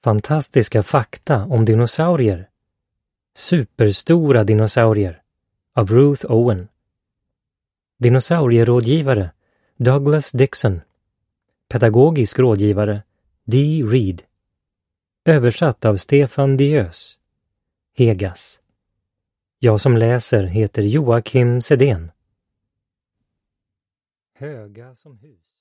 Fantastiska fakta om dinosaurier. Superstora dinosaurier av Ruth Owen. Dinosaurierådgivare Douglas Dixon. Pedagogisk rådgivare D. Reed. Översatt av Stefan Diös. Hegas. Jag som läser heter Joakim Sedén. Höga som hus.